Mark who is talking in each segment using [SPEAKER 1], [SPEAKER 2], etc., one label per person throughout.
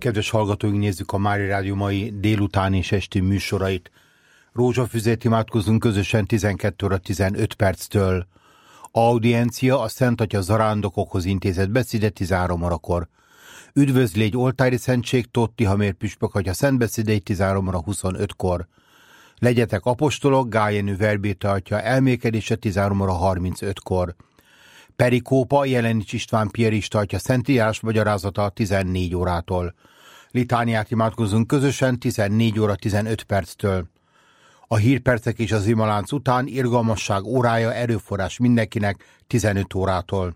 [SPEAKER 1] Kedves hallgatóink, nézzük a Mária Rádió mai délután és esti műsorait. Rózsafüzet imádkozunk közösen 12 óra 15 perctől. Audiencia a Szent Atya zarándokokhoz intézett beszéde 13 órakor. Üdvözlégy oltári szentség Totti Hamér püspök atya szentbeszédei 13 óra 25-kor. Legyetek apostolok Gájenő Verbéta atya elmélkedése 13 óra 35-kor. Perikópa Jelenics István pierista atya szentírás magyarázata 14 órától. Litániát imádkozunk közösen 14 óra 15 perctől. A hírpercek és az imalánc után irgalmasság órája erőforrás mindenkinek 15 órától.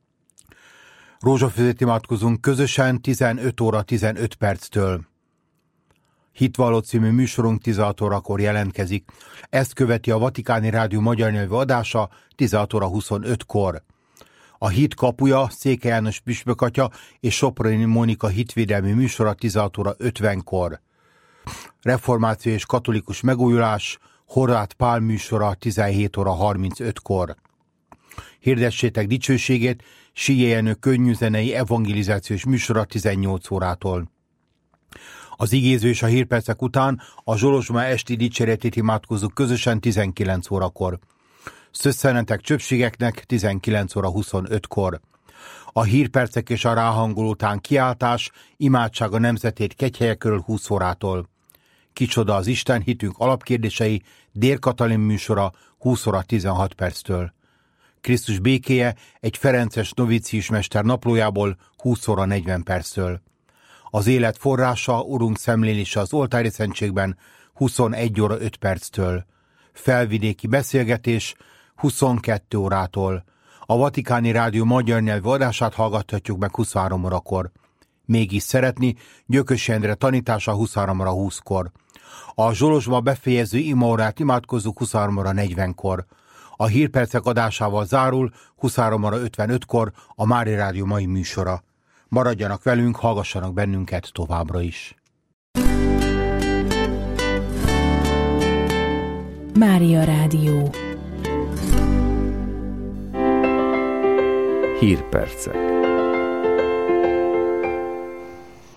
[SPEAKER 1] Rózsafüzet imádkozunk közösen 15 óra 15 perctől. Hitvalló című műsorunk 16 órakor jelentkezik. Ezt követi a Vatikáni Rádió magyar nyelvű adása 16 óra 25-kor. A hit kapuja Székely János püspök atya és Soproni Mónika hitvédelmi műsora 16 óra 50-kor. Reformáció és katolikus megújulás Horváth Pál műsora 17 óra 35-kor. Hirdessétek dicsőségét Síje Jenő könnyűzenei evangelizációs műsora 18 órától. Az igéző és a hírpercek után a Zsolozsma esti dicséretét imádkozzuk közösen 19 órakor. Szösszenetek csöpségeknek 19 óra 25-kor. A hírpercek és a ráhangoló után kiáltás, imádság a nemzetét kegyhelye körül 20 órától. Kicsoda az Isten, hitünk alapkérdései, Dér Katalin műsora 20 óra 16 perctől. Krisztus békéje egy ferences novíciusmester naplójából 20 óra 40 perctől. Az élet forrása, Urunk szemlélése az oltári szentségben 21 óra 5 perctől. Felvidéki beszélgetés 22 órától. A Vatikáni Rádió magyar nyelvű adását hallgathatjuk meg 23 órakor. Mégis szeretni, Gyökös Endre tanítása 23 óra 20-kor. A Zsolozsma befejező imaórát imádkozzuk 23 óra 40-kor. A hírpercek adásával zárul 23 óra 55-kor a Mária Rádió mai műsora. Maradjanak velünk, hallgassanak bennünket továbbra is.
[SPEAKER 2] Mária Rádió.
[SPEAKER 3] Hírpercek.